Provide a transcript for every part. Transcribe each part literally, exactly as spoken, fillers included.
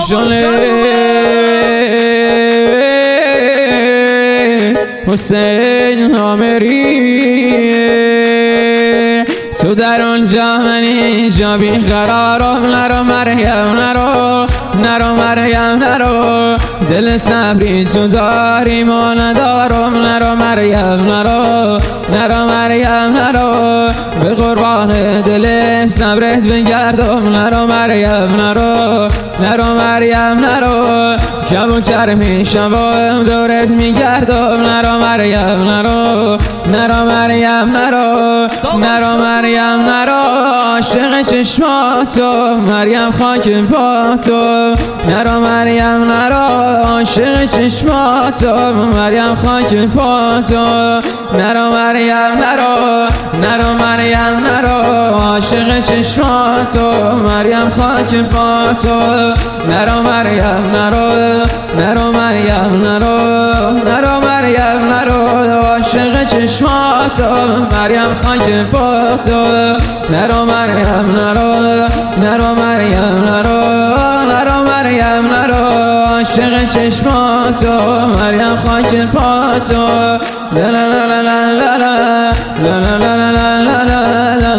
شله حسین آمری تو در آنجا من اینجا بی قرارم نرو مریم نرو نرو مریم نرو دل صبری تو داری ما ندارم نرو مریم نرو نرو مریم نرو به قربان دل صبرت بگردم نرو مریم نرو نرو مریم نرو کبوتر میشم دورت میگردم نرو مریم نرو نرو مریم نرو نرو مریم نرو عاشق چشماتو مریم خاک پاتو نرو مریم نرو عاشق چشماتو مریم خاک پاتو نرو مریم نرو نرو مریم نرو عاشق چشماتو مریم خاک پاتو نرو مریم نرو نرو مریم نرو نرو مریم نرو عاشق چشماتو مریم خاک پاتو نرو مریم نرو نرو مریم نرو نرو مریم نرو عاشق چشماتو مریم خاک پاتو لا لا لا لا لا لا لا لا لا لا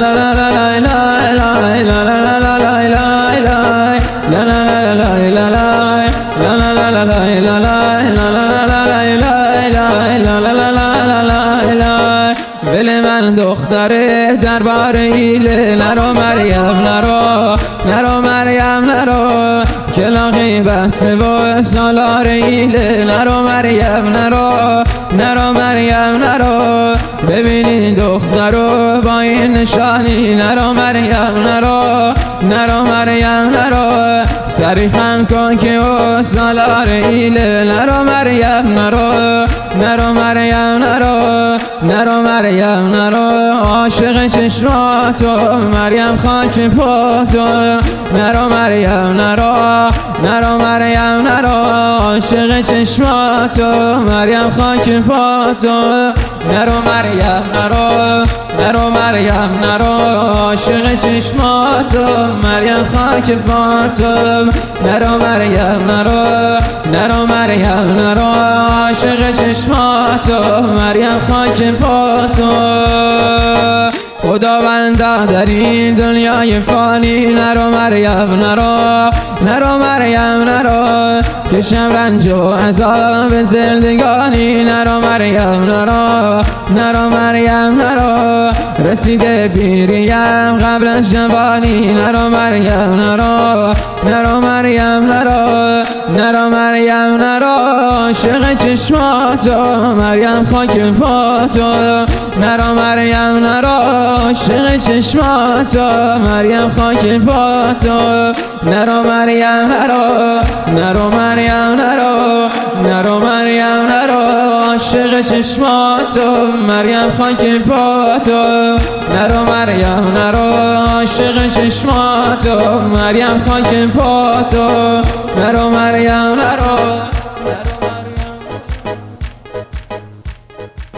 بل من دختره دربار ایله نرو مریم نرو نرو مریم نرو کلاقی بسته و سالار ایله نرو مریم نرو نرو مریم نرو ببینی دخترو با این نشانی نرو مریم نرو نرو مریم نرو سری خم کن که او سالار ایله نرو مریم نرو نرو مریم نرو نرو مریم نرو عاشق چشماتو مریم خاک پاتو نرو مریم نرو نرو مریم نرو عاشق چشماتو مریم خاک پاتو نرو مریم نرو نرو مریم نرو عاشق چشماتو مریم خاک پاتو نرو مریم نرو نرو مریم نرو عاشق چشماتو مریم خاک پاتو خداوندا در این دنیای فانی نرو مریم نرو نرو مریم نرو کشم رنج و عذاب زندگانی نرو مریم نرو نرو مریم نرو رسیده پیریم قبل از جوانی نرو مریم نرو نرو مریم نرو نرو مریم نرو عاشق چشماتو مریم خاک پاتو نرو مریم نرو عاشق چشماتو مریم خاک پاتو نرو مریم نرو نرو مریم نرو نرو مریم نرو عاشق چشماتو مریم خاک پاتو نرو مریم نرو عاشق چشماتو مریم خاک پاتو نرو مریم نرو